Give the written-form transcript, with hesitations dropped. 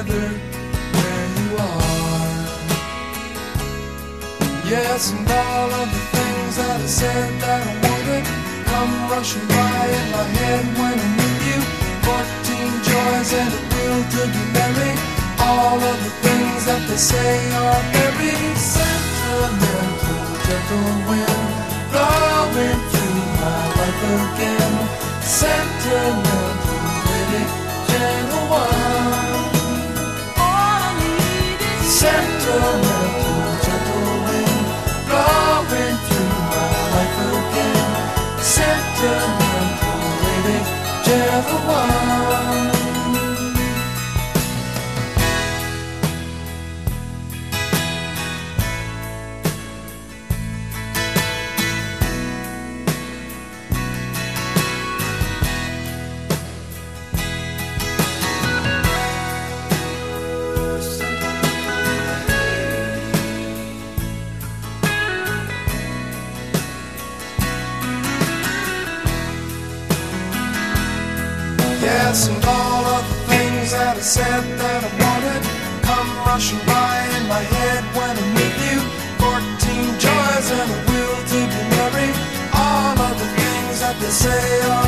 wonder where you are. Yes, and all of the things that I said that I wanted come rushing by in my head when I'm with you. 14 joys and a will to be merry. All of the things that they say are very sentimental, gentle wind blowing through my life again. Sentimental, pretty gentle one. All I need is sentimental, gentle wind blowing through my life again. Sentimental, pretty gentle one. Yes, and all of the things that I said that I wanted come rushing by in my head when I'm with you. 14 joys and a will to be merry. All of the things that they say are